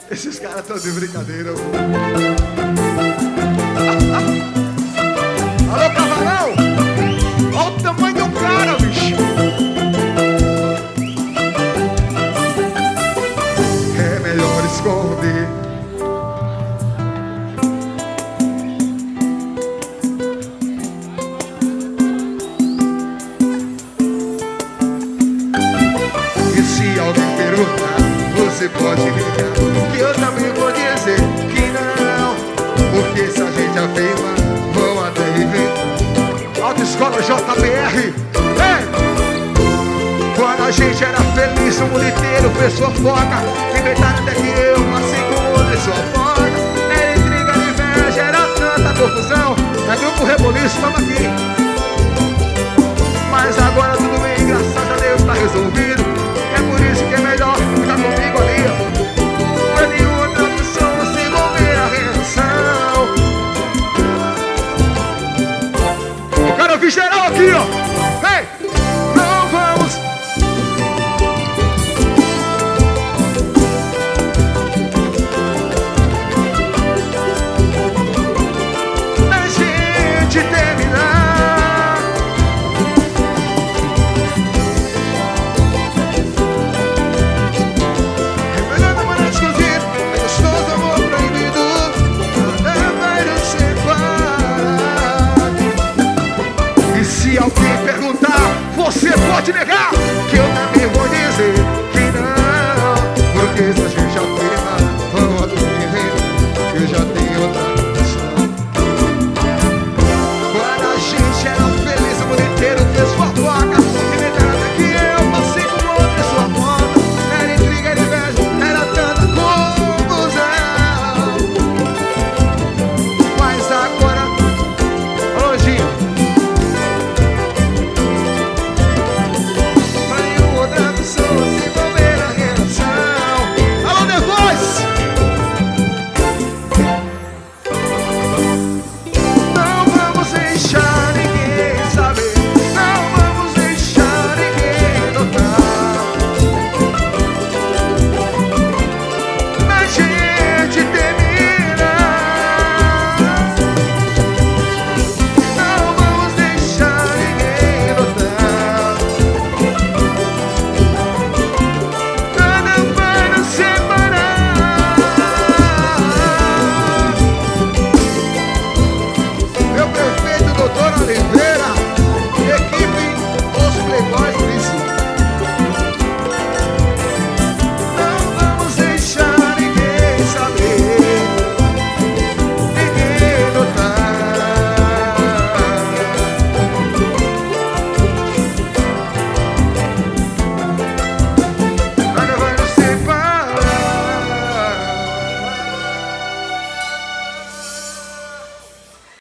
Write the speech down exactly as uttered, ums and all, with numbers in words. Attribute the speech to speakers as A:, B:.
A: Esses caras estão de brincadeira. Alô, Cavalão! Olha o tamanho do cara, bicho! É melhor esconder. E se alguém perguntar, você pode ligar, que eu também vou dizer que não, porque se a gente afirma, vão até rever. Autoescola J B R. Ei! Quando a gente era feliz, o mundo inteiro, pessoa foca, inventaram até que eu